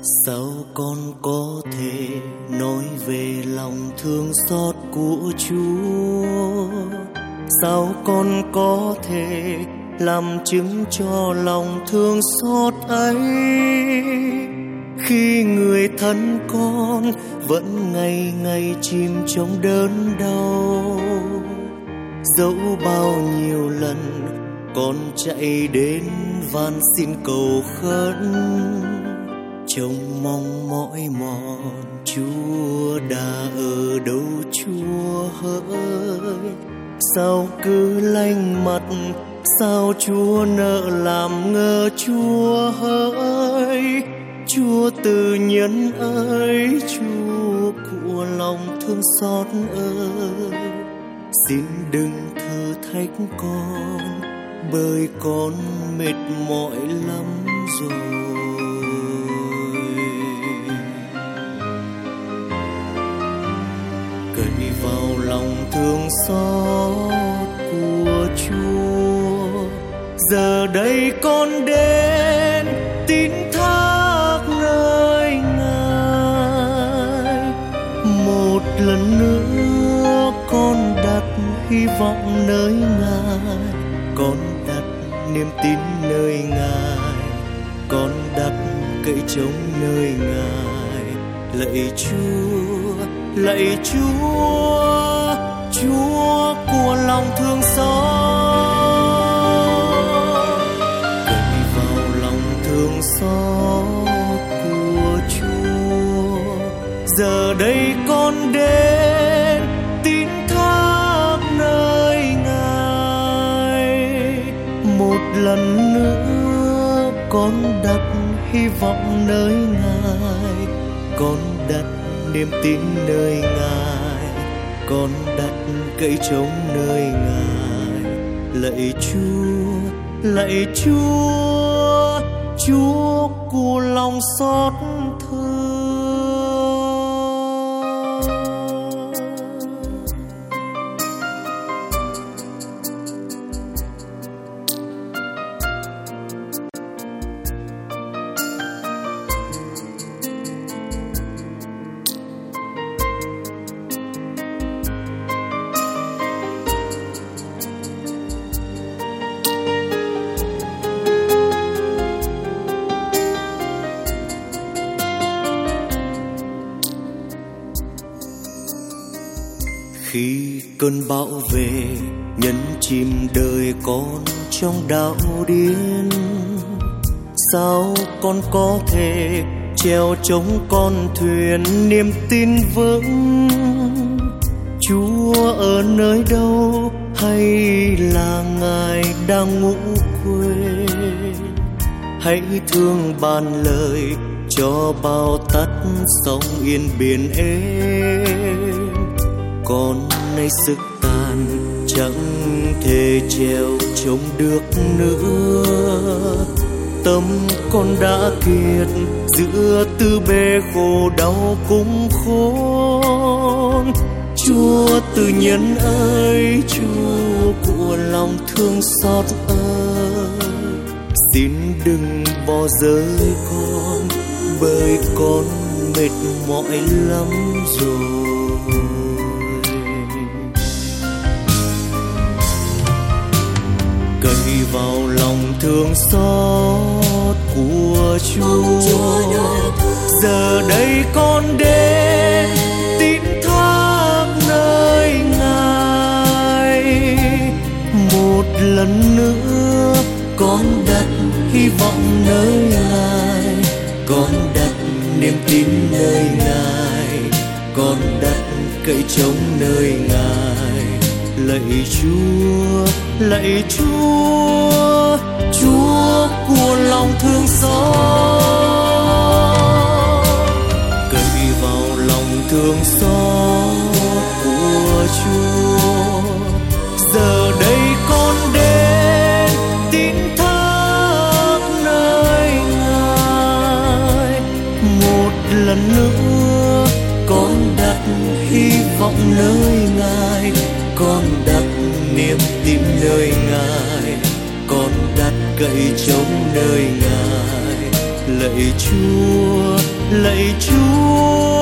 Sao con có thể nói về lòng thương xót của Chúa? Sao con có thể làm chứng cho lòng thương xót ấy, khi người thân con vẫn ngày ngày chìm trong đớn đau? Dẫu bao nhiêu lần con chạy đến van xin cầu khấn, trông mong mỏi mòn Chúa đã ở đâu Chúa hỡi? Sao cứ lánh mặt, sao Chúa nỡ làm ngơ Chúa hỡi? Chúa từ nhân ơi, Chúa của lòng thương xót ơi, xin đừng thử thách con, bởi con mệt mỏi lắm rồi. Cậy vào lòng thương xót của Chúa, giờ đây con đến tin thác nơi Ngài. Một lần nữa con đặt hy vọng nơi Ngài, con đặt niềm tin nơi Ngài, con đặt cậy trông nơi Ngài. Lạy Chúa, lạy Chúa, Chúa của lòng thương xót. Cậy vào lòng thương xót của Chúa, giờ đây con đến tin thác nơi Ngài. Một lần nữa con đặt hy vọng nơi Ngài, con đặt niềm tin nơi Ngài, con đặt cậy trông nơi Ngài. Lạy Chúa, lạy Chúa, Chúa của lòng xót thương. Khi cơn bão về nhấn chìm đời con trong đảo điên, sao con có thể treo chống con thuyền niềm tin vững? Chúa ở nơi đâu, hay là Ngài đang ngủ quên? Hãy thương ban lời cho bao tắt sóng yên biển êm. Con nay sức tàn chẳng thể treo chống được nữa, tâm con đã kiệt giữa tư bề khổ đau cũng khốn. Chúa từ nhân ơi, Chúa của lòng thương xót ơi, xin đừng bỏ rơi con, bởi con mệt mỏi lắm rồi. Cậy vào lòng thương xót của Chúa, giờ đây con đến tin thác nơi Ngài. Một lần nữa con đặt hy vọng nơi Ngài, con đặt niềm tin nơi Ngài, con đặt cậy trông nơi Ngài. Lạy Chúa, lạy Chúa, Chúa của lòng thương xót. Cậy vào lòng thương xót của Chúa, giờ đây con đến tin thác nơi Ngài. Một lần nữa con đặt hy vọng nơi Ngài, con đặt niềm tin nơi Ngài, con đặt cậy trông nơi Ngài. Lạy Chúa, lạy Chúa